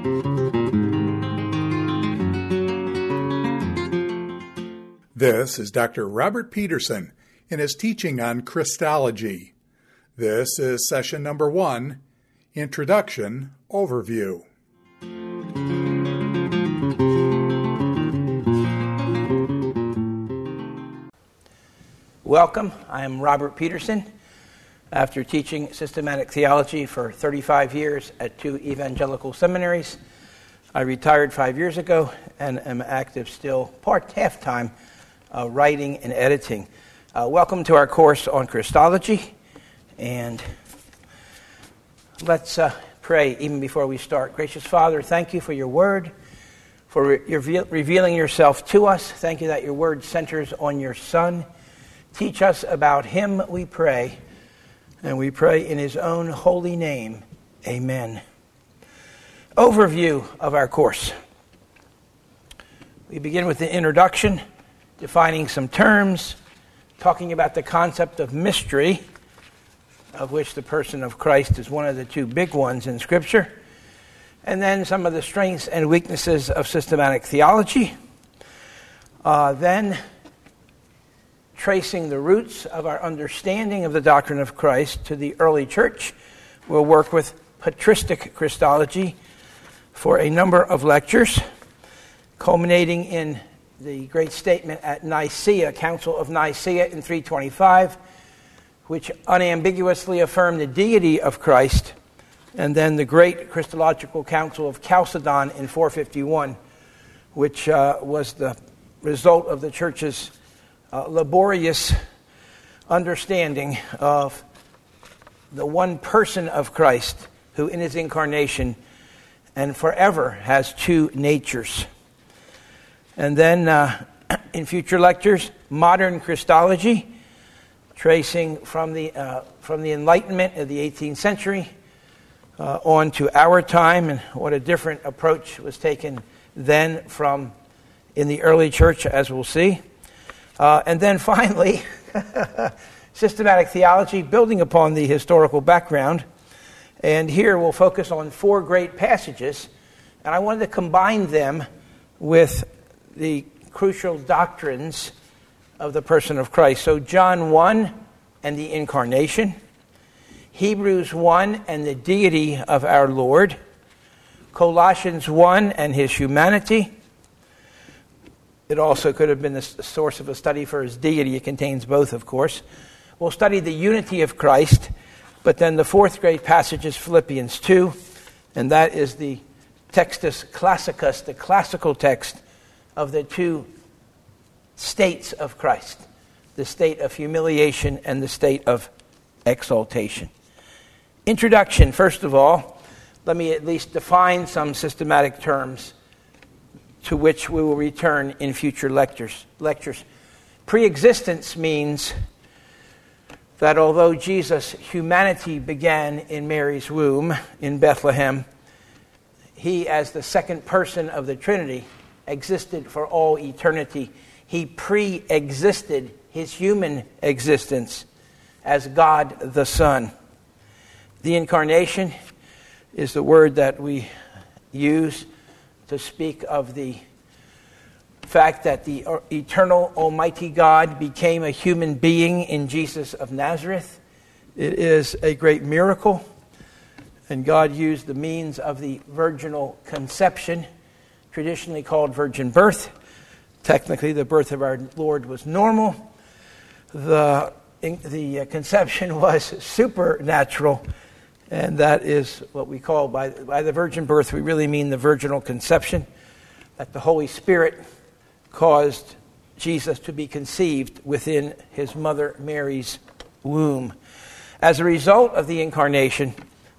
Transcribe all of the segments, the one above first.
This is Dr. Robert Peterson in his teaching on Christology. This is session number 1, Introduction Overview. Welcome. I am Robert Peterson. After teaching systematic theology for 35 years at 2 evangelical seminaries, I retired 5 years ago and am active still half-time writing and editing. Welcome to our course on Christology, and let's pray even before we start. Gracious Father, thank you for your word, for revealing yourself to us. Thank you that your word centers on your Son. Teach us about him, we pray, and we pray in his own holy name. Amen. Overview of our course. We begin with the introduction, defining some terms, talking about the concept of mystery, of which the person of Christ is one of the 2 big ones in Scripture, and then some of the strengths and weaknesses of systematic theology. Then tracing the roots of our understanding of the doctrine of Christ to the early church. We'll work with patristic Christology for a number of lectures, culminating in the great statement at Nicaea, Council of Nicaea in 325, which unambiguously affirmed the deity of Christ, and then the great Christological Council of Chalcedon in 451, which was the result of the church's laborious understanding of the one person of Christ, who in his incarnation and forever has 2 natures. And then in future lectures, modern Christology, tracing from the Enlightenment of the 18th century on to our time, and what a different approach was taken then from in the early church, as we'll see. And then finally, systematic theology, building upon the historical background. And here we'll focus on 4 great passages, and I wanted to combine them with the crucial doctrines of the person of Christ. So John 1 and the incarnation, Hebrews 1 and the deity of our Lord, Colossians 1 and his humanity. It also could have been the source of a study for his deity. It contains both, of course. We'll study the unity of Christ, but then the 4th great passage is Philippians 2, and that is the Textus Classicus, the classical text of the 2 states of Christ, the state of humiliation and the state of exaltation. Introduction, first of all, let me at least define some systematic terms to which we will return in future lectures. Pre-existence means that although Jesus' humanity began in Mary's womb in Bethlehem, he, as the second person of the Trinity, existed for all eternity. He pre-existed his human existence as God the Son. The incarnation is the word that we use to speak of the fact that the eternal Almighty God became a human being in Jesus of Nazareth. It is a great miracle, and God used the means of the virginal conception, traditionally called virgin birth. Technically, the birth of our Lord was normal. The conception was supernatural, and that is what we call, by the virgin birth, we really mean the virginal conception, that the Holy Spirit caused Jesus to be conceived within his mother Mary's womb. As a result of the incarnation,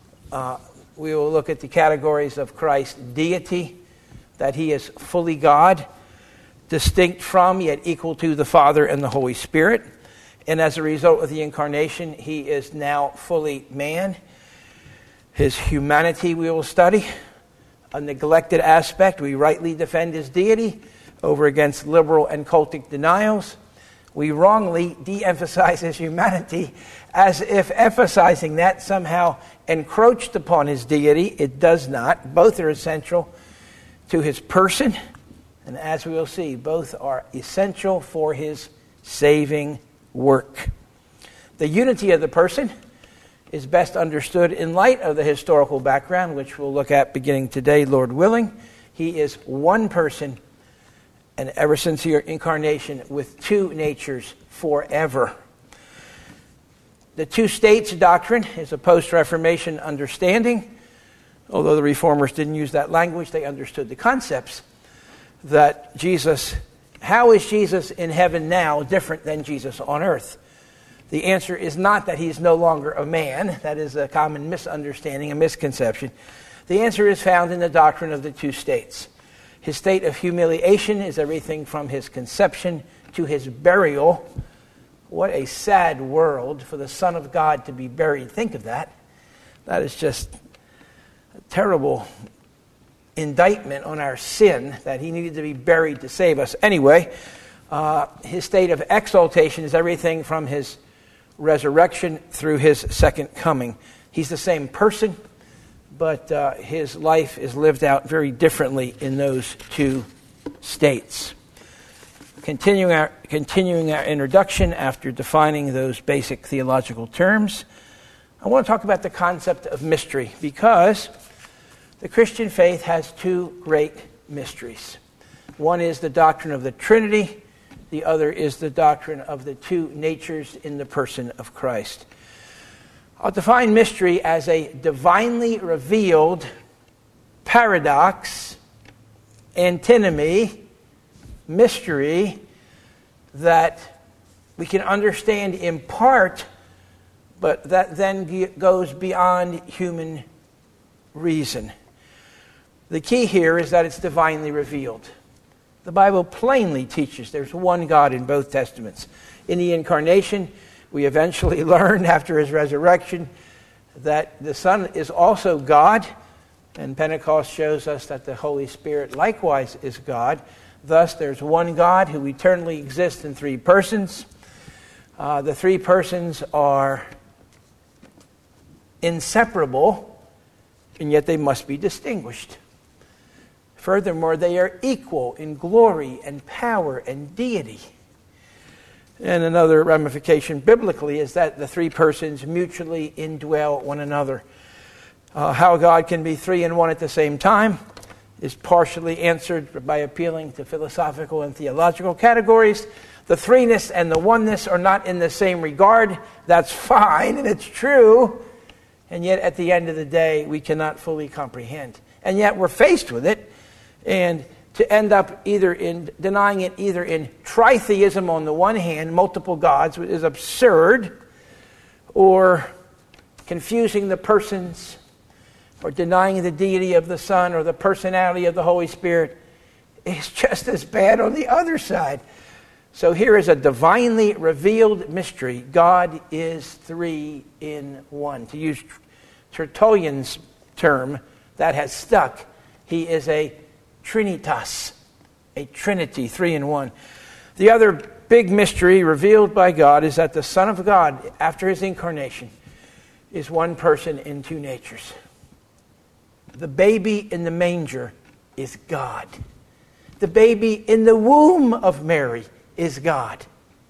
we will look at the categories of Christ's deity, that he is fully God, distinct from yet equal to the Father and the Holy Spirit. And as a result of the incarnation, he is now fully man. His humanity we will study. A neglected aspect, we rightly defend his deity over against liberal and cultic denials. we wrongly de-emphasize his humanity as if emphasizing that somehow encroached upon his deity. It does not. Both are essential to his person, and as we will see, both are essential for his saving work. The unity of the person is best understood in light of the historical background, which we'll look at beginning today, Lord willing. He is one person, and ever since your incarnation, with two natures forever. The two states doctrine is a post-Reformation understanding. Although the Reformers didn't use that language, they understood the concepts that how is Jesus in heaven now different than Jesus on earth? The answer is not that he's no longer a man. That is a common misunderstanding, a misconception. The answer is found in the doctrine of the two states. His state of humiliation is everything from his conception to his burial. What a sad world for the Son of God to be buried. Think of that. That is just a terrible indictment on our sin, that he needed to be buried to save us. Anyway, his state of exaltation is everything from his resurrection through his second coming. He's the same person, but his life is lived out very differently in those two states. Continuing our introduction after defining those basic theological terms, I want to talk about the concept of mystery, because the Christian faith has two great mysteries. One is the doctrine of the Trinity. The other is the doctrine of the two natures in the person of Christ. I'll define mystery as a divinely revealed paradox, antinomy, mystery that we can understand in part, but that then goes beyond human reason. The key here is that it's divinely revealed. The Bible plainly teaches there's one God in both Testaments. In the incarnation, we eventually learn after his resurrection that the Son is also God, and Pentecost shows us that the Holy Spirit likewise is God. Thus, there's one God who eternally exists in three persons. The three persons are inseparable, and yet they must be distinguished. Furthermore, they are equal in glory and power and deity. And another ramification biblically is that the three persons mutually indwell one another. How God can be three in one at the same time is partially answered by appealing to philosophical and theological categories. The threeness and the oneness are not in the same regard. That's fine, and it's true. And yet, at the end of the day, we cannot fully comprehend. And yet, we're faced with it. And to end up either in denying it either in tritheism on the one hand, multiple gods, which is absurd, or confusing the persons, or denying the deity of the Son or the personality of the Holy Spirit, is just as bad on the other side. So here is a divinely revealed mystery. God is three in one. To use Tertullian's term that has stuck, he is a Trinitas, a Trinity, three in one. The other big mystery revealed by God is that the Son of God, after his incarnation, is one person in two natures. The baby in the manger is God. The baby in the womb of Mary is God.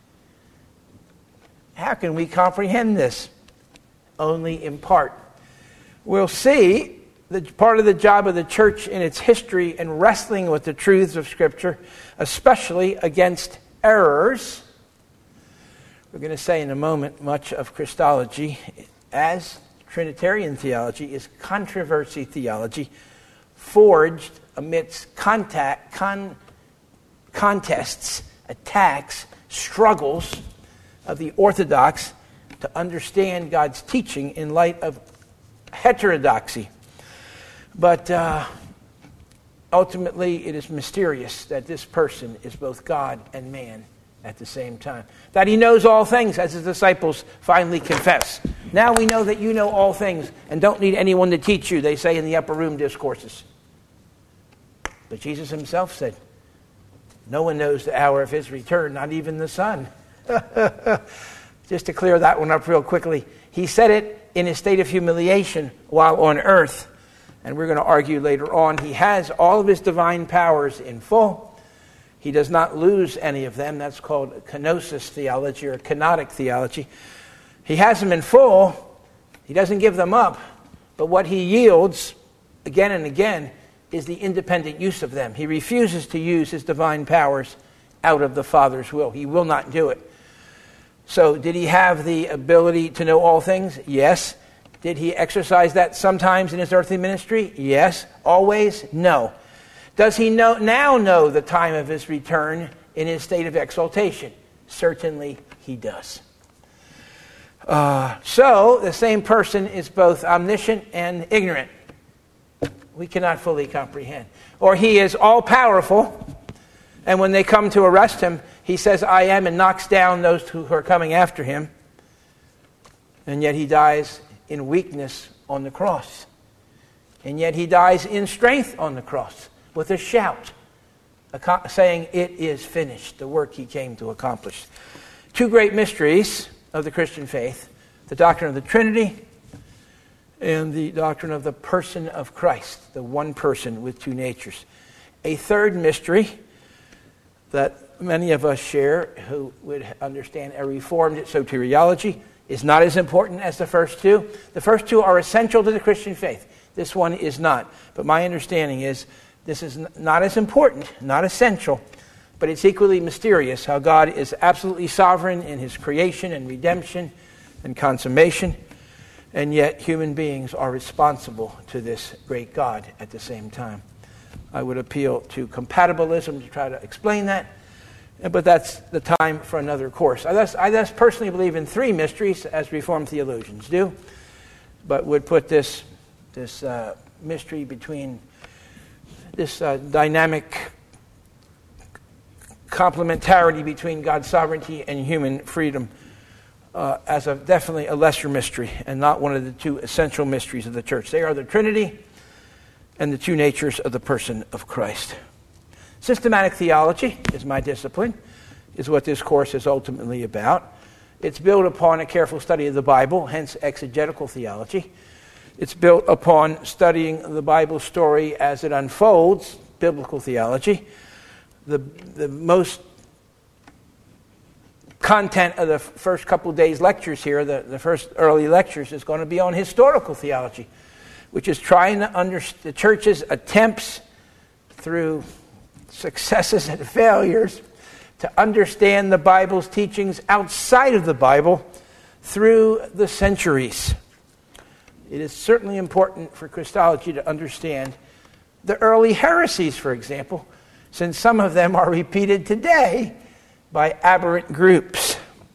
How can we comprehend this? Only in part. We'll see that part of the job of the church in its history and wrestling with the truths of Scripture, especially against errors. We're going to say in a moment, much of Christology, as Trinitarian theology, is controversy theology, forged amidst contests, attacks, struggles of the orthodox to understand God's teaching in light of heterodoxy. But ultimately, it is mysterious that this person is both God and man at the same time. That he knows all things, as his disciples finally confess. Now we know that you know all things and don't need anyone to teach you, they say in the upper room discourses. But Jesus himself said, no one knows the hour of his return, not even the Son, Just to clear that one up real quickly. He said it in his state of humiliation while on earth. And we're going to argue later on, he has all of his divine powers in full. He does not lose any of them. That's called kenosis theology or kenotic theology. He has them in full. He doesn't give them up. But what he yields again and again is the independent use of them. He refuses to use his divine powers out of the Father's will. He will not do it. So did he have the ability to know all things? Yes. Did he exercise that sometimes in his earthly ministry? Yes. Always? No. Does he now know the time of his return in his state of exaltation? Certainly he does. So the same person is both omniscient and ignorant. We cannot fully comprehend. Or he is all-powerful, and when they come to arrest him, he says, I am, and knocks down those who are coming after him. And yet he dies in weakness on the cross. And yet he dies in strength on the cross with a shout, saying, it is finished, the work he came to accomplish. Two great mysteries of the Christian faith, the doctrine of the Trinity and the doctrine of the person of Christ, the one person with two natures. A third mystery that many of us share who would understand a Reformed soteriology is not as important as the first two. The first two are essential to the Christian faith. This one is not. But my understanding is this is not as important, not essential, but it's equally mysterious how God is absolutely sovereign in his creation and redemption and consummation, and yet human beings are responsible to this great God at the same time. I would appeal to compatibilism to try to explain that, but that's the time for another course. I thus personally believe in three mysteries, as Reformed theologians do, but would put this mystery between this dynamic complementarity between God's sovereignty and human freedom as definitely a lesser mystery and not one of the two essential mysteries of the church. They are the Trinity and the two natures of the person of Christ. Systematic theology is my discipline, is what this course is ultimately about. It's built upon a careful study of the Bible, hence exegetical theology. It's built upon studying the Bible story as it unfolds, biblical theology. The most content of the first couple of days' lectures here, the first early lectures, is going to be on historical theology, which is trying to understand the church's attempts through successes and failures to understand the Bible's teachings outside of the Bible through the centuries. It is certainly important for Christology to understand the early heresies, for example, since some of them are repeated today by aberrant groups.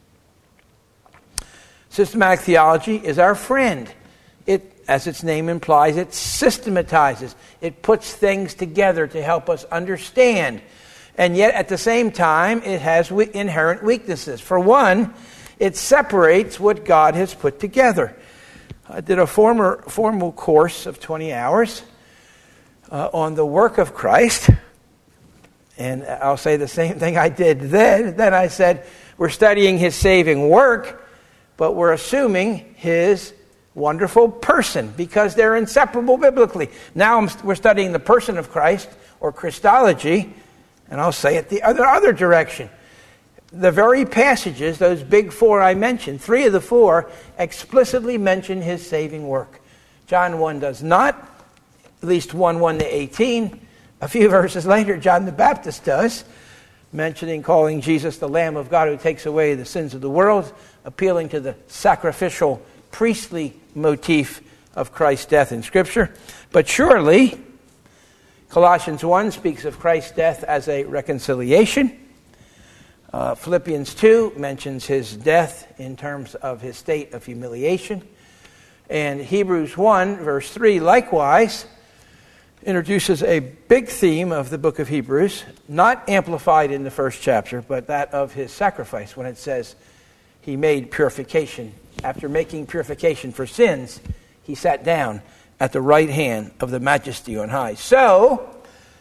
Systematic theology is our friend. It, as its name implies, it systematizes. It puts things together to help us understand. And yet, at the same time, it has inherent weaknesses. For one, it separates what God has put together. I did a formal course of 20 hours on the work of Christ. And I'll say the same thing I did then. Then I said, we're studying his saving work, but we're assuming his wonderful person because they're inseparable biblically. Now we're studying the person of Christ, or Christology, and I'll say it the other direction. The very passages, those big four I mentioned, 3 of the 4 explicitly mention his saving work. John 1 does not, at least 1 to 18. A few verses later, John the Baptist does, calling Jesus the Lamb of God who takes away the sins of the world, appealing to the sacrificial, priestly motif of Christ's death in Scripture. But surely, Colossians 1 speaks of Christ's death as a reconciliation. Philippians 2 mentions his death in terms of his state of humiliation. And Hebrews 1, verse 3, likewise, introduces a big theme of the book of Hebrews, not amplified in the first chapter, but that of his sacrifice, when it says he made purification. After making purification for sins, he sat down at the right hand of the Majesty on high. So,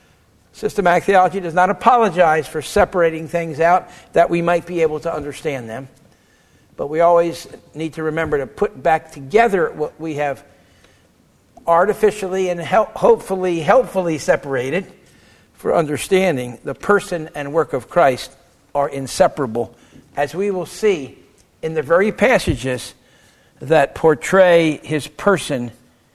Systematic theology does not apologize for separating things out that we might be able to understand them. But we always need to remember to put back together what we have artificially and hopefully helpfully separated for understanding. The person and work of Christ are inseparable, as we will see in the very passages that portray his person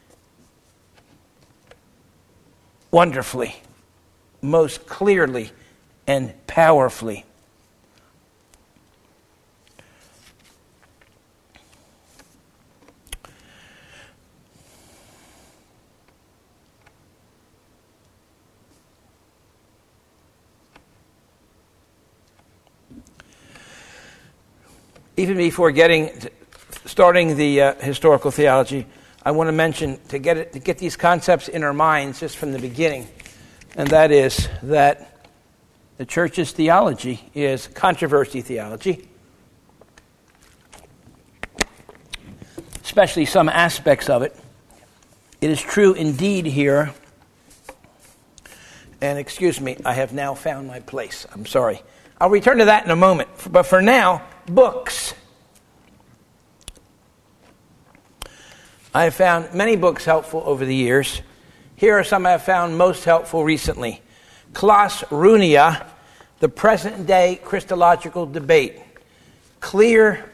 wonderfully, most clearly, and powerfully. Even before starting the historical theology, I want to mention to get these concepts in our minds just from the beginning, and that is that the church's theology is controversy theology, especially some aspects of it. It is true indeed here, and excuse me, I have now found my place. I'm sorry. I'll return to that in a moment, but for now, books. I have found many books helpful over the years. Here are some I have found most helpful recently. Klaus Runia, The Present-Day Christological Debate. Clear,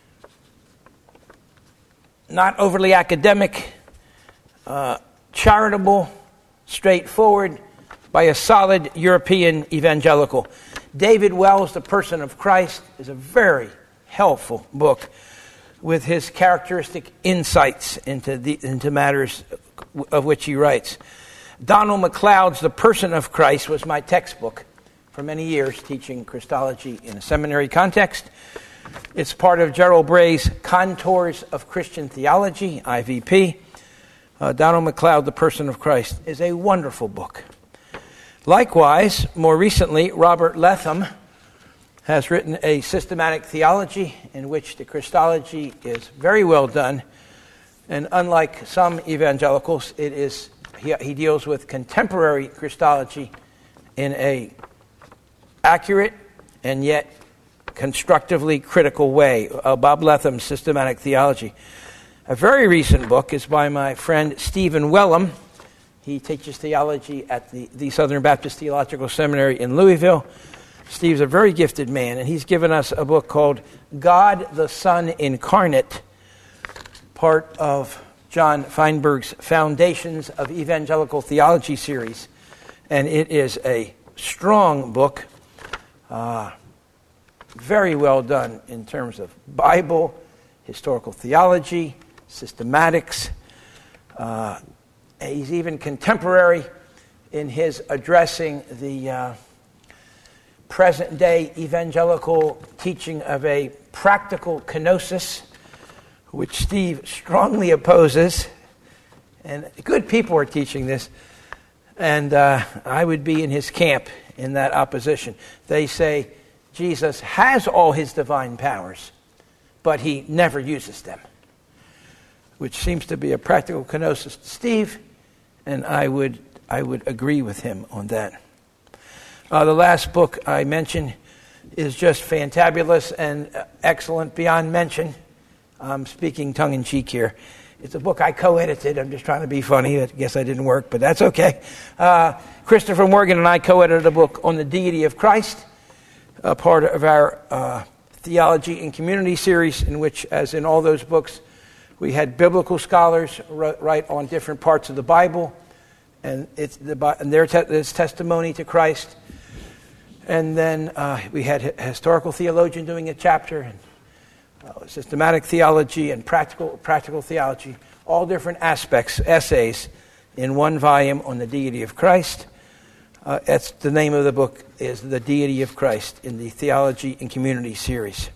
not overly academic, charitable, straightforward, by a solid European evangelical. David Wells, The Person of Christ, is a very helpful book with his characteristic insights into matters of which he writes. Donald MacLeod's The Person of Christ was my textbook for many years, teaching Christology in a seminary context. It's part of Gerald Bray's Contours of Christian Theology, IVP. Donald MacLeod, The Person of Christ, is a wonderful book. Likewise, more recently, Robert Letham has written a systematic theology in which the Christology is very well done. And unlike some evangelicals, he deals with contemporary Christology in a accurate and yet constructively critical way. Bob Letham's Systematic Theology. A very recent book is by my friend Stephen Wellum. He teaches theology at the Southern Baptist Theological Seminary in Louisville. Steve's a very gifted man, and he's given us a book called God the Son Incarnate, part of John Feinberg's Foundations of Evangelical Theology series. And it is a strong book, very well done in terms of Bible, historical theology, systematics. He's even contemporary in his addressing the present-day evangelical teaching of a practical kenosis, which Steve strongly opposes. And good people are teaching this, and I would be in his camp in that opposition. They say Jesus has all his divine powers, but he never uses them, which seems to be a practical kenosis to Steve, and I would agree with him on that. The last book I mentioned is just fantabulous and excellent beyond mention. I'm speaking tongue-in-cheek here. It's a book I co-edited. I'm just trying to be funny. I guess I didn't work, but that's okay. Christopher Morgan and I co-edited a book on the deity of Christ, a part of our Theology and Community series, in which, as in all those books, we had biblical scholars write on different parts of the Bible, and their testimony to Christ. And then we had a historical theologian doing a chapter, and systematic theology and practical theology, all different aspects, essays in one volume on the deity of Christ. That's the name of the book, is The Deity of Christ, in the Theology and Community series.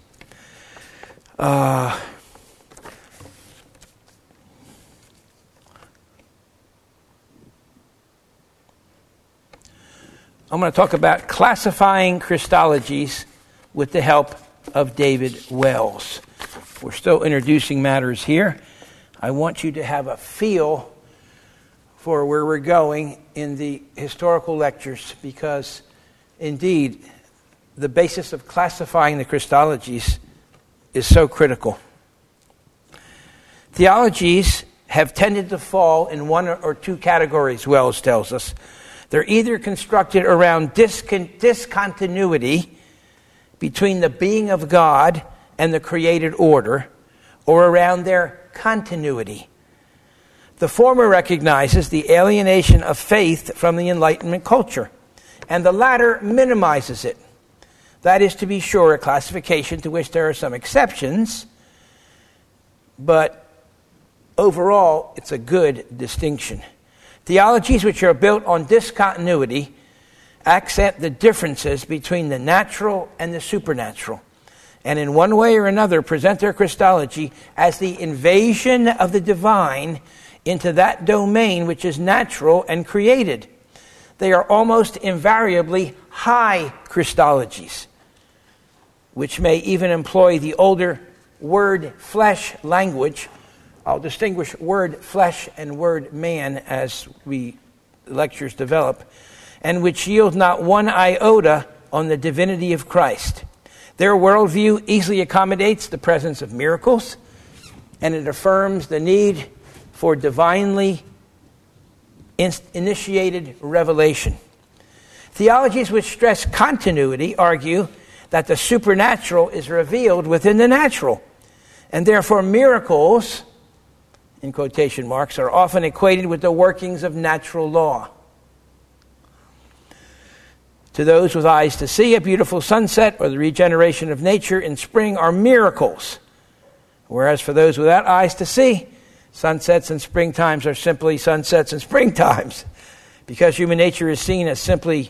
I'm going to talk about classifying Christologies with the help of David Wells. We're still introducing matters here. I want you to have a feel for where we're going in the historical lectures, because indeed the basis of classifying the Christologies is so critical. Theologies have tended to fall in one or two categories, Wells tells us. They're either constructed around discontinuity between the being of God and the created order, or around their continuity. The former recognizes the alienation of faith from the Enlightenment culture, and the latter minimizes it. That is, to be sure, a classification to which there are some exceptions, but overall, it's a good distinction. Theologies which are built on discontinuity accent the differences between the natural and the supernatural, and in one way or another present their Christology as the invasion of the divine into that domain which is natural and created. They are almost invariably high Christologies, which may even employ the older word flesh language. I'll distinguish word flesh and word man as lectures develop, and which yield not one iota on the divinity of Christ. Their worldview easily accommodates the presence of miracles, and it affirms the need for divinely initiated revelation. Theologies which stress continuity argue that the supernatural is revealed within the natural, and therefore miracles, in quotation marks, are often equated with the workings of natural law. To those with eyes to see, a beautiful sunset or the regeneration of nature in spring are miracles, whereas for those without eyes to see, sunsets and springtimes are simply sunsets and springtimes. Because human nature is seen as simply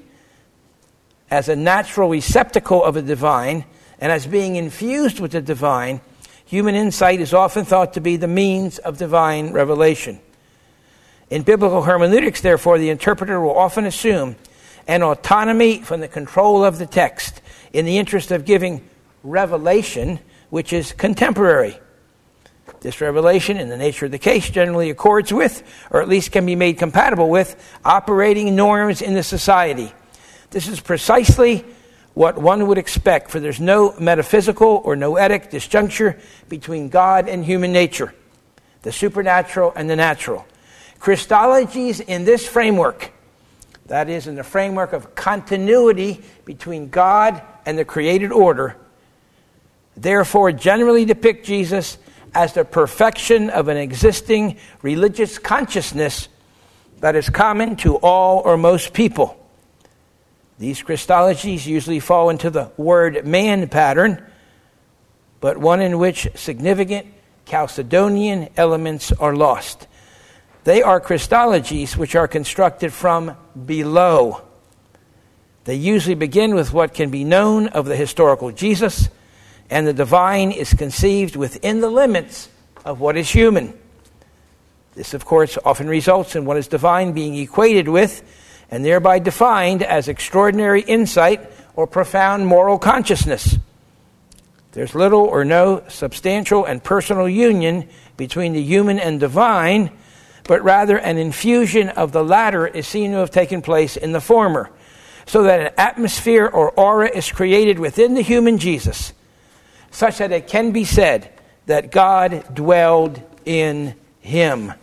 as a natural receptacle of the divine and as being infused with the divine, human insight is often thought to be the means of divine revelation. In biblical hermeneutics, therefore, the interpreter will often assume an autonomy from the control of the text in the interest of giving revelation which is contemporary. This revelation, in the nature of the case, generally accords with, or at least can be made compatible with, operating norms in the society. This is precisely what one would expect, for there's no metaphysical or noetic disjuncture between God and human nature, the supernatural and the natural. Christologies in this framework, that is, in the framework of continuity between God and the created order, therefore generally depict Jesus as the perfection of an existing religious consciousness that is common to all or most people. These Christologies usually fall into the word-man pattern, but one in which significant Chalcedonian elements are lost. They are Christologies which are constructed from below. They usually begin with what can be known of the historical Jesus, and the divine is conceived within the limits of what is human. This, of course, often results in what is divine being equated with and thereby defined as extraordinary insight or profound moral consciousness. There's little or no substantial and personal union between the human and divine, but rather an infusion of the latter is seen to have taken place in the former, so that an atmosphere or aura is created within the human Jesus, such that it can be said that God dwelled in him.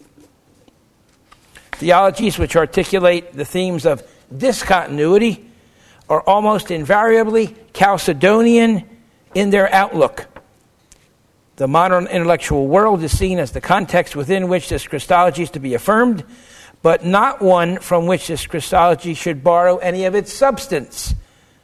Theologies which articulate the themes of discontinuity are almost invariably Chalcedonian in their outlook. The modern intellectual world is seen as the context within which this Christology is to be affirmed, but not one from which this Christology should borrow any of its substance.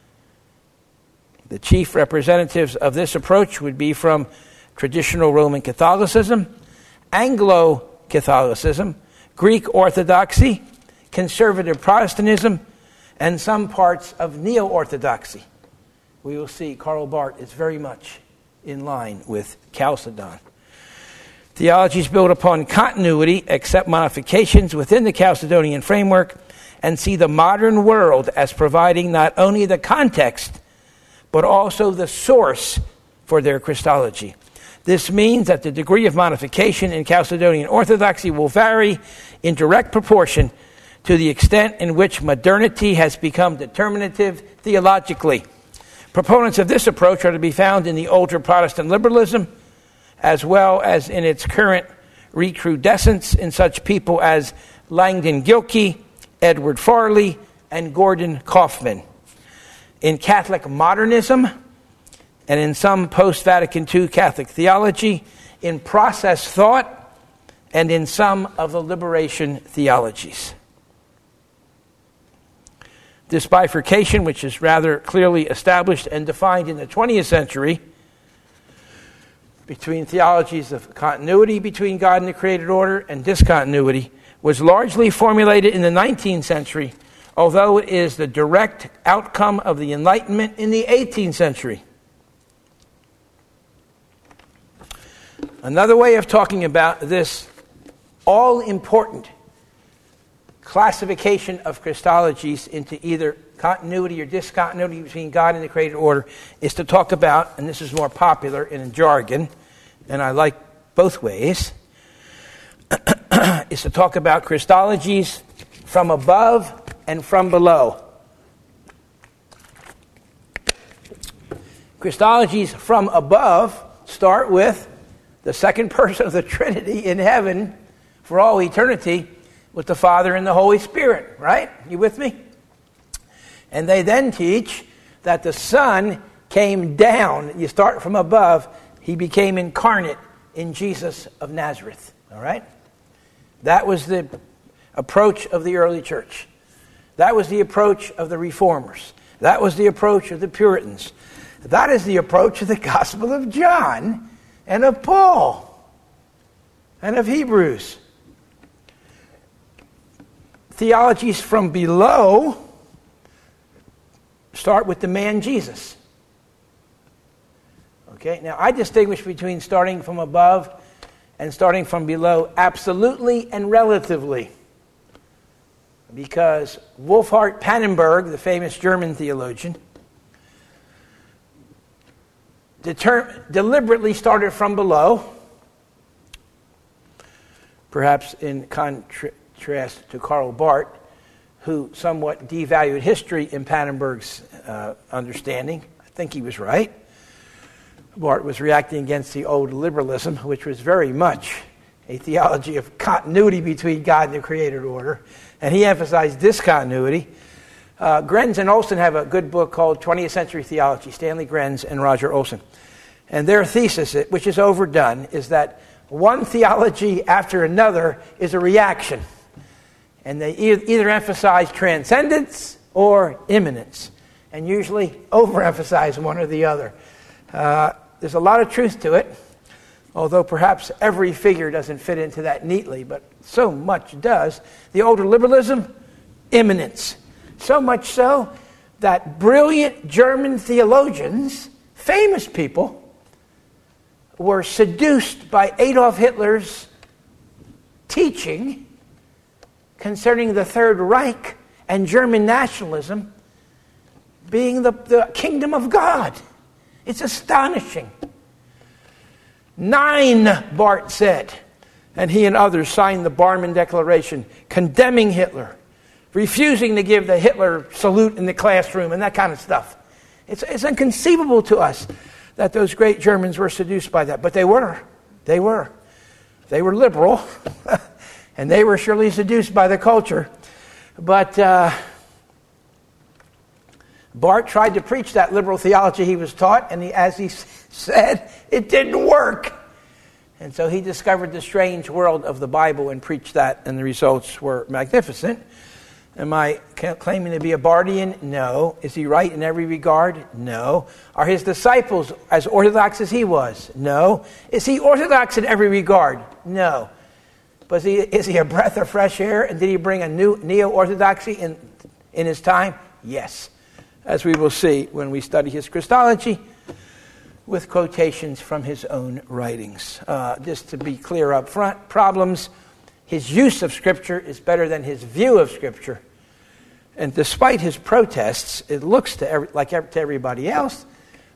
The chief representatives of this approach would be from traditional Roman Catholicism, Anglo-Catholicism, Greek Orthodoxy, conservative Protestantism, and some parts of Neo-Orthodoxy. We will see Karl Barth is very much in line with Chalcedon. Theologies build upon continuity, accept modifications within the Chalcedonian framework, and see the modern world as providing not only the context, but also the source for their Christology. This means that the degree of modification in Chalcedonian orthodoxy will vary in direct proportion to the extent in which modernity has become determinative theologically. Proponents of this approach are to be found in the older Protestant liberalism, as well as in its current recrudescence in such people as Langdon Gilkey, Edward Farley, and Gordon Kaufman. In Catholic modernism, and in some post-Vatican II Catholic theology, in process thought, and in some of the liberation theologies. This bifurcation, which is rather clearly established and defined in the 20th century, between theologies of continuity between God and the created order and discontinuity, was largely formulated in the 19th century, although it is the direct outcome of the Enlightenment in the 18th century. Another way of talking about this all-important classification of Christologies into either continuity or discontinuity between God and the created order is to talk about, and this is more popular in jargon, and I like both ways, is to talk about Christologies from above and from below. Christologies from above start with the second person of the Trinity in heaven for all eternity with the Father and the Holy Spirit, right? You with me? And they then teach that the Son came down. You start from above. He became incarnate in Jesus of Nazareth, all right? That was the approach of the early church. That was the approach of the Reformers. That was the approach of the Puritans. That is the approach of the Gospel of John and of Paul and of Hebrews. Theologies from below start with the man Jesus. Okay, now I distinguish between starting from above and starting from below absolutely and relatively. Because Wolfhart Pannenberg, the famous German theologian, deliberately started from below, perhaps in contrast to Karl Barth, who somewhat devalued history in Pannenberg's understanding. I think he was right. Barth was reacting against the old liberalism, which was very much a theology of continuity between God and the created order, and he emphasized discontinuity. Grenz and Olson have a good book called 20th Century Theology, Stanley Grenz and Roger Olson. And their thesis, which is overdone, is that one theology after another is a reaction. And they either emphasize transcendence or immanence, and usually overemphasize one or the other. There's a lot of truth to it, although perhaps every figure doesn't fit into that neatly, but so much does. The older liberalism, immanence. So much so that brilliant German theologians, famous people, were seduced by Adolf Hitler's teaching concerning the Third Reich and German nationalism being the kingdom of God. It's astonishing. 9, Barth said, and he and others signed the Barmen Declaration condemning Hitler, refusing to give the Hitler salute in the classroom and that kind of stuff. It's inconceivable to us that those great Germans were seduced by that, but they were. They were liberal, and they were surely seduced by the culture. But Barth tried to preach that liberal theology he was taught, and as he said, it didn't work. And so he discovered the strange world of the Bible and preached that, and the results were magnificent. Am I claiming to be a Barthian? No. Is he right in every regard? No. Are his disciples as orthodox as he was? No. Is he orthodox in every regard? No. But is he a breath of fresh air? And did he bring a new neo-orthodoxy in his time? Yes. As we will see when we study his Christology with quotations from his own writings. Just to be clear up front, problems. His use of Scripture is better than his view of Scripture. And despite his protests, it looks to everybody else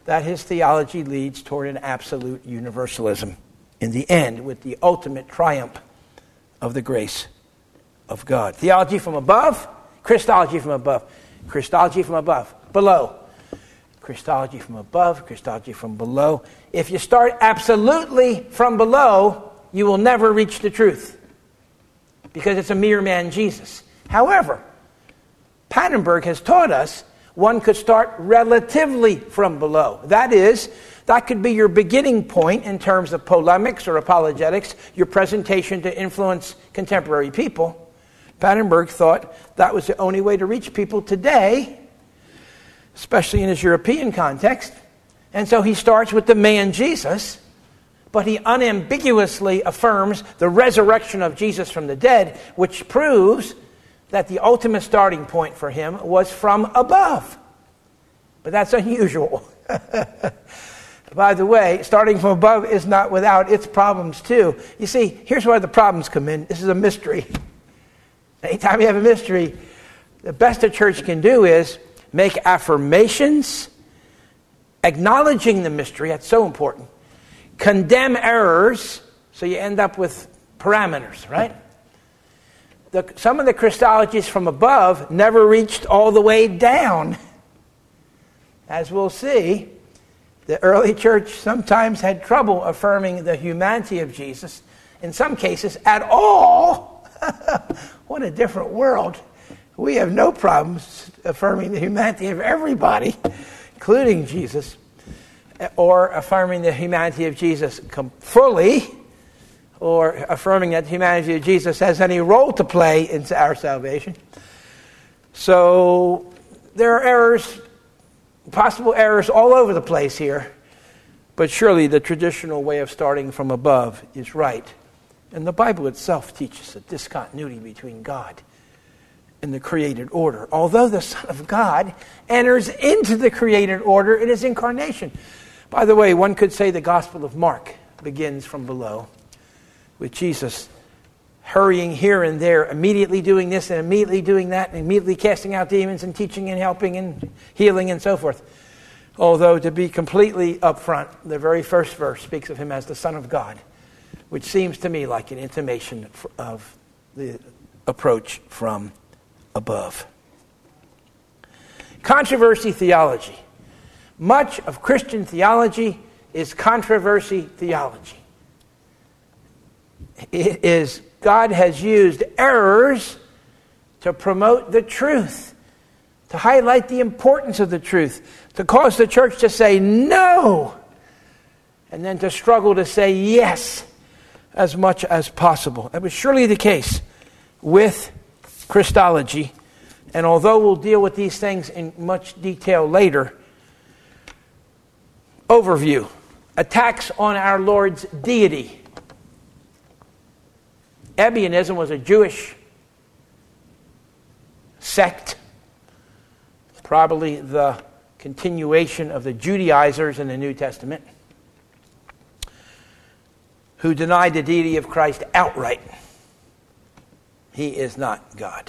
that his theology leads toward an absolute universalism in the end, with the ultimate triumph of the grace of God. Theology from above, Christology from above. Christology from above, below. Christology from above, Christology from below. If you start absolutely from below, you will never reach the truth, because it's a mere man, Jesus. However, Pannenberg has taught us one could start relatively from below. That is, that could be your beginning point in terms of polemics or apologetics, your presentation to influence contemporary people. Pannenberg thought that was the only way to reach people today, especially in his European context. And so he starts with the man Jesus, but he unambiguously affirms the resurrection of Jesus from the dead, which proves that the ultimate starting point for him was from above. But that's unusual. By the way, starting from above is not without its problems too. You see, here's where the problems come in. This is a mystery. Anytime you have a mystery, the best a church can do is make affirmations, acknowledging the mystery, that's so important, condemn errors, so you end up with parameters, right? Some of the Christologies from above never reached all the way down. As we'll see, the early church sometimes had trouble affirming the humanity of Jesus, in some cases at all. What a different world. We have no problems affirming the humanity of everybody, including Jesus, or affirming the humanity of Jesus fully, or affirming that the humanity of Jesus has any role to play in our salvation. So there are errors, possible errors all over the place here, but surely the traditional way of starting from above is right. And the Bible itself teaches a discontinuity between God and the created order, although the Son of God enters into the created order in his incarnation. By the way, one could say the Gospel of Mark begins from below, with Jesus hurrying here and there, immediately doing this and immediately doing that, and immediately casting out demons and teaching and helping and healing and so forth. Although, to be completely upfront, the very first verse speaks of him as the Son of God, which seems to me like an intimation of the approach from above. Controversy theology. Much of Christian theology is controversy theology. It is God has used errors to promote the truth, to highlight the importance of the truth, to cause the church to say no, and then to struggle to say yes as much as possible. That was surely the case with Christology, and although we'll deal with these things in much detail later, overview. Attacks on our Lord's deity. Ebionism was a Jewish sect, probably the continuation of the Judaizers in the New Testament, who denied the deity of Christ outright. He is not God.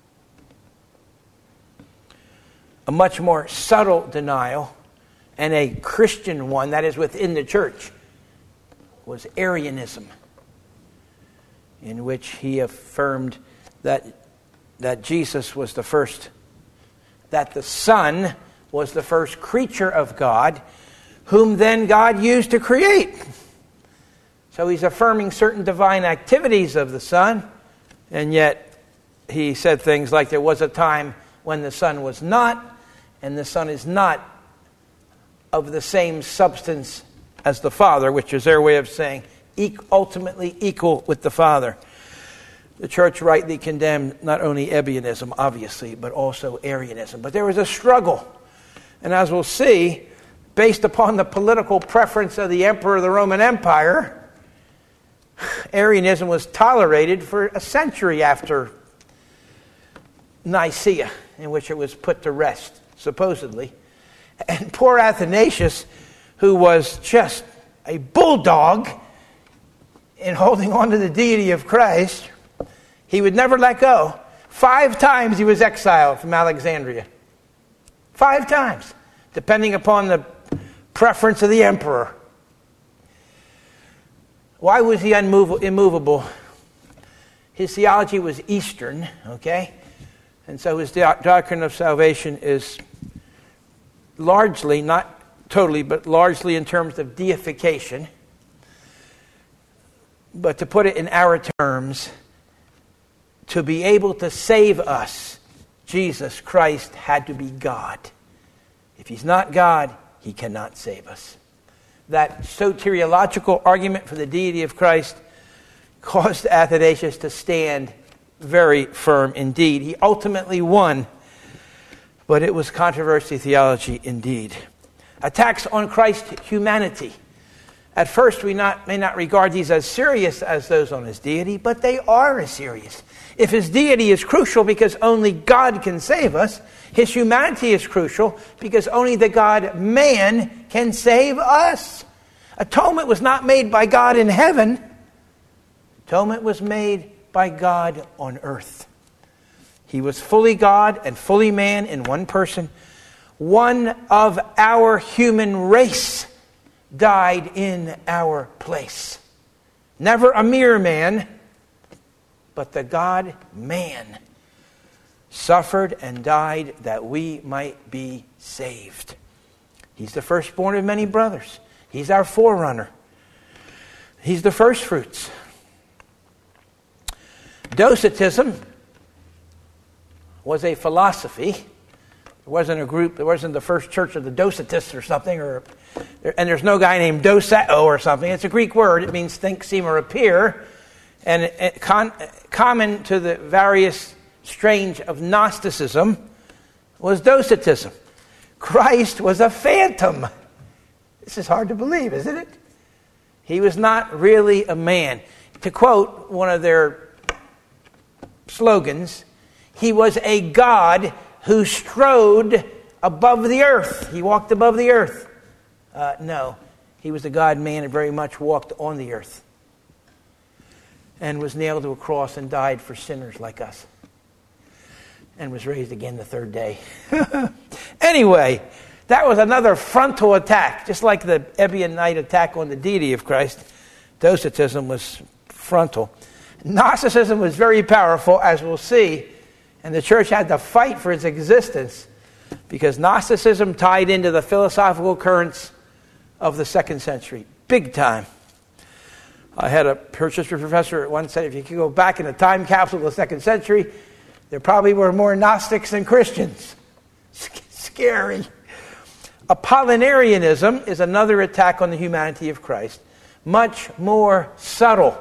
A much more subtle denial, and a Christian one, that is within the church, was Arianism, in which he affirmed that Jesus was the first, that the Son was the first creature of God, whom then God used to create. So he's affirming certain divine activities of the Son, and yet he said things like there was a time when the Son was not, and the Son is not of the same substance as the Father, which is their way of saying ultimately equal with the Father. The church rightly condemned not only Ebionism, obviously, but also Arianism. But there was a struggle. And as we'll see, based upon the political preference of the emperor of the Roman Empire, Arianism was tolerated for a century after Nicaea, in which it was put to rest, supposedly. And poor Athanasius, who was just a bulldog in holding on to the deity of Christ, he would never let go. 5 times he was exiled from Alexandria. 5 times, depending upon the preference of the emperor. Why was he immovable? His theology was Eastern, okay? And so his doctrine of salvation is largely, not totally, but largely in terms of deification. But to put it in our terms, to be able to save us, Jesus Christ had to be God. If he's not God, he cannot save us. That soteriological argument for the deity of Christ caused Athanasius to stand very firm indeed. He ultimately won, but it was controversy theology indeed. Attacks on Christ's humanity. At first, we may not regard these as serious as those on his deity, but they are as serious. If his deity is crucial because only God can save us, his humanity is crucial because only the God-man can save us. Atonement was not made by God in heaven. Atonement was made by God on earth. He was fully God and fully man in one person. One of our human race died in our place. Never a mere man, but the God-man suffered and died that we might be saved. He's the firstborn of many brothers. He's our forerunner. He's the first fruits. Docetism was a philosophy. There wasn't a group, there wasn't the first church of the Docetists or something, and there's no guy named Doceo or something. It's a Greek word. It means think, seem, or appear. And common to the various strains of Gnosticism was Docetism. Christ was a phantom. This is hard to believe, isn't it? He was not really a man. To quote one of their slogans, he was a God who strode above the earth. He walked above the earth. No, he was a God-man and very much walked on the earth and was nailed to a cross and died for sinners like us and was raised again the third day. Anyway, that was another frontal attack, just like the Ebionite attack on the deity of Christ. Docetism was frontal. Gnosticism was very powerful, as we'll see, and the church had to fight for its existence because Gnosticism tied into the philosophical currents of the 2nd century, big time. I had a church history professor at once said if you could go back in a time capsule of the 2nd century, there probably were more Gnostics than Christians. Scary. Apollinarianism is another attack on the humanity of Christ, much more subtle.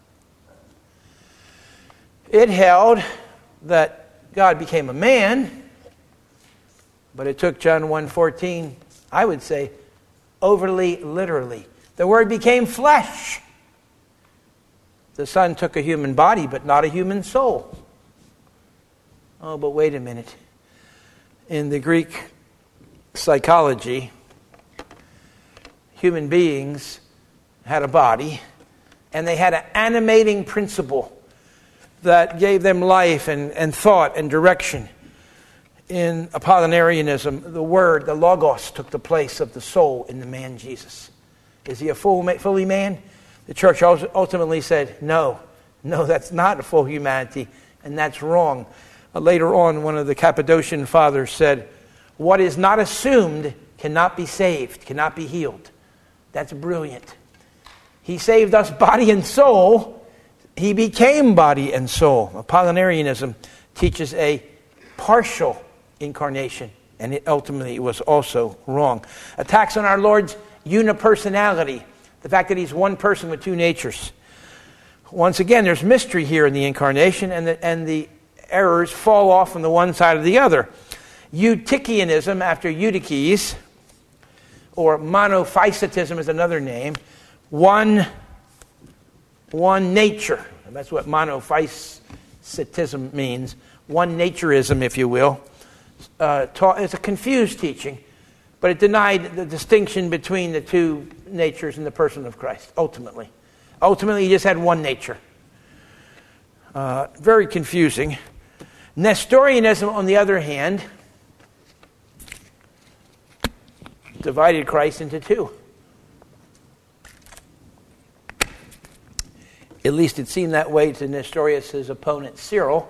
It held that God became a man, but it took John 1:14, I would say, overly literally. The Word became flesh. The Son took a human body, but not a human soul. Oh, but wait a minute. In the Greek psychology, human beings had a body, and they had an animating principle that gave them life and thought and direction. In Apollinarianism, the Word, the Logos, took the place of the soul in the man Jesus. Is he a fully man? The church ultimately said, no, that's not a full humanity, and that's wrong. Later on, one of the Cappadocian fathers said, what is not assumed cannot be saved, cannot be healed. That's brilliant. He saved us body and soul. He became body and soul. Apollinarianism teaches a partial incarnation, and it ultimately was also wrong. Attacks on our Lord's unipersonality, the fact that he's one person with two natures. Once again, there's mystery here in the incarnation, and the errors fall off on the one side or the other. Eutychianism, after Eutyches, or monophysitism is another name, one nature. And that's what monophysitism means. One naturism, if you will. It's a confused teaching, but it denied the distinction between the two natures in the person of Christ, ultimately. Ultimately, he just had one nature. Very confusing. Nestorianism, on the other hand, divided Christ into two. At least it seemed that way to Nestorius' opponent Cyril.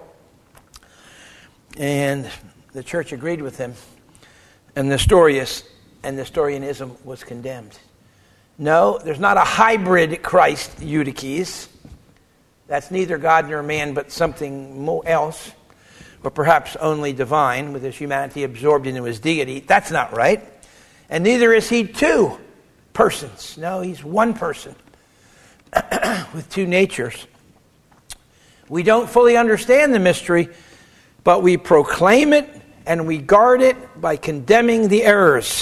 And the church agreed with him. And Nestorius and Nestorianism was condemned. No, there's not a hybrid Christ, Eutyches. That's neither God nor man, but something else. Or perhaps only divine, with his humanity absorbed into his deity. That's not right. And neither is he two persons. No, he's one person with two natures. We don't fully understand the mystery, but we proclaim it and we guard it by condemning the errors.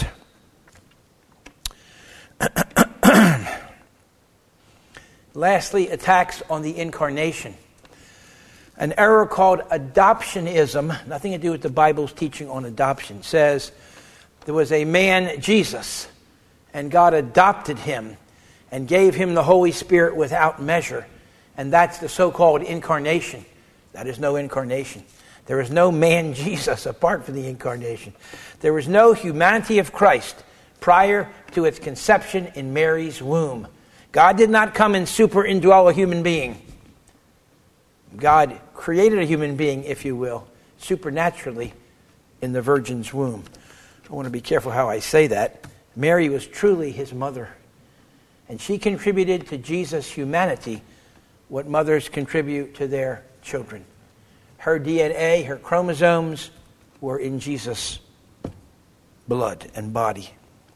Lastly, attacks on the incarnation. An error called adoptionism, nothing to do with the Bible's teaching on adoption, says there was a man, Jesus, and God adopted him and gave him the Holy Spirit without measure. And that's the so-called incarnation. That is no incarnation. There is no man Jesus apart from the incarnation. There was no humanity of Christ prior to its conception in Mary's womb. God did not come and super-indwell a human being. God created a human being, if you will, supernaturally in the virgin's womb. I want to be careful how I say that. Mary was truly his mother. And she contributed to Jesus' humanity what mothers contribute to their children. Her DNA, her chromosomes were in Jesus' blood and body.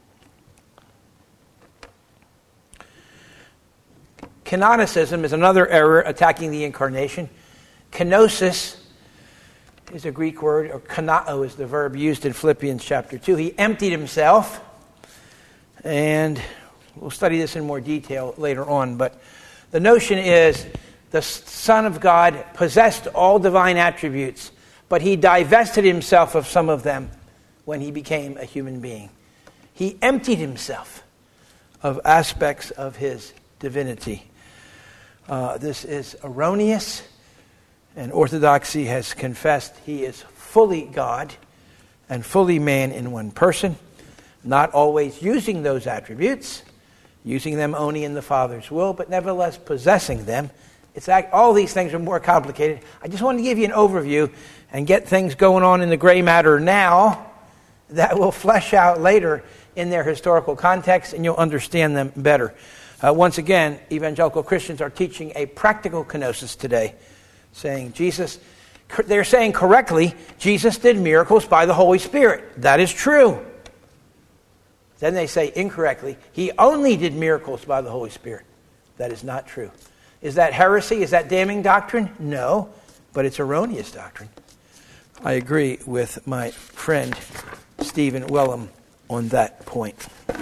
Canonicism is another error attacking the incarnation. Kenosis is a Greek word, or kanao is the verb used in Philippians chapter 2. He emptied himself, and we'll study this in more detail later on, but the notion is the Son of God possessed all divine attributes, but he divested himself of some of them when he became a human being. He emptied himself of aspects of his divinity. This is erroneous, and Orthodoxy has confessed he is fully God and fully man in one person, not always using those attributes, using them only in the Father's will, but nevertheless possessing them. All these things are more complicated. I just wanted to give you an overview and get things going on in the gray matter now that will flesh out later in their historical context, and you'll understand them better. Once again, evangelical Christians are teaching a practical kenosis today, saying they're saying correctly, Jesus did miracles by the Holy Spirit. That is true. Then they say incorrectly, he only did miracles by the Holy Spirit. That is not true. Is that heresy? Is that damning doctrine? No, but it's erroneous doctrine. I agree with my friend Stephen Wellum on that point.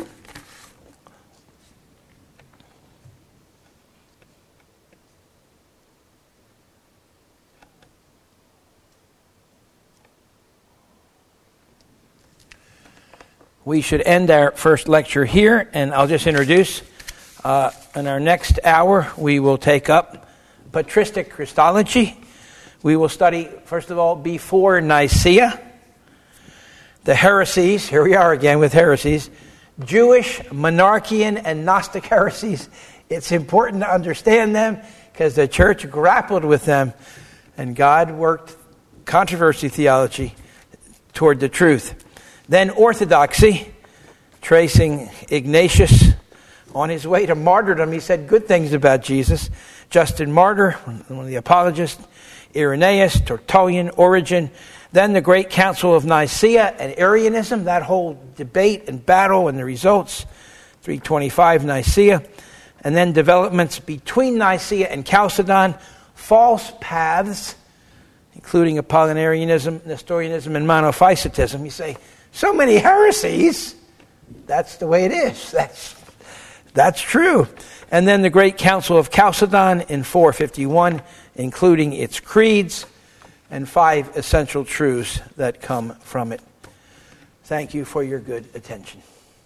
We should end our first lecture here, and I'll just introduce. In our next hour, we will take up patristic Christology. We will study, first of all, before Nicaea, the heresies. Here we are again with heresies. Jewish, monarchian, and Gnostic heresies. It's important to understand them because the church grappled with them, and God worked controversy theology toward the truth. Then orthodoxy, tracing Ignatius on his way to martyrdom. He said good things about Jesus. Justin Martyr, one of the apologists, Irenaeus, Tertullian, Origen. Then the Great Council of Nicaea and Arianism, that whole debate and battle and the results, 325 Nicaea. And then developments between Nicaea and Chalcedon, false paths, including Apollinarianism, Nestorianism, and Monophysitism. You say, so many heresies. That's the way it is. That's true. And then the Great Council of Chalcedon in 451, including its creeds and 5 essential truths that come from it. Thank you for your good attention.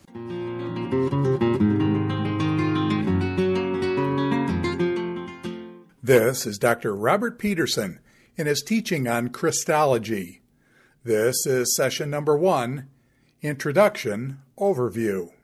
This is Dr. Robert Peterson in his teaching on Christology. This is session number 1, Introduction Overview.